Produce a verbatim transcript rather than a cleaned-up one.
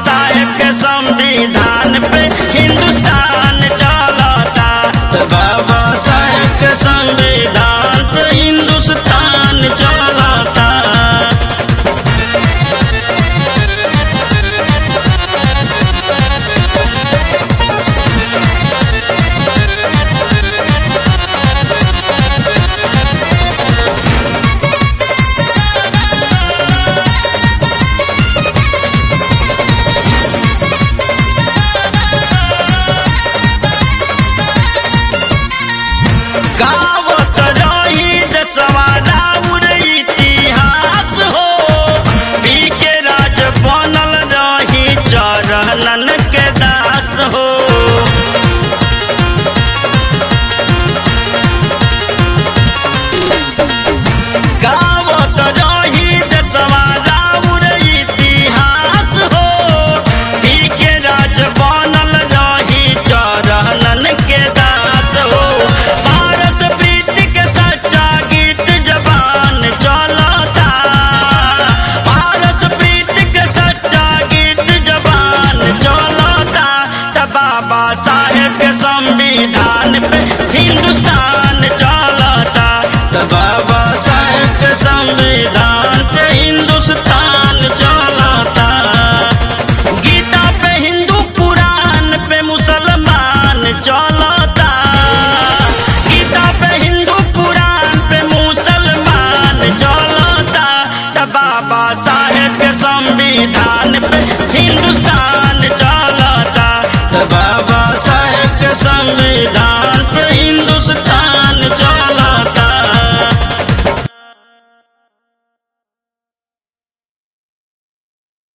साहेब के संविधान पे हिंदुस्तान चलता। तो बाबा साहेब के संविधान पे हिंदुस्तान चलता। गावत रही देशवा राउर इतिहास हो, पी के राज बनल रही चरणन के दास हो। गावत रही देशवा राउर इतिहास हो, पी के राज बनल रही चरणन के दास हो। पारस प्रीति के सच्चा गीत जबान चलता। पारस प्रीति के सच्चा गीत जबान चलता। त बाबा साहेब के संविधान पे हिंदुस्तान चलता। त बाबा साहेब के संविधान पे हिंदुस्तान चलता। गीता पे हिंदू पुराण पे मुसलमान चलता। गीता पे हिंदू पुराण पे मुसलमान चलता। त बाबा साहेब के संविधान पे हिंदुस्तान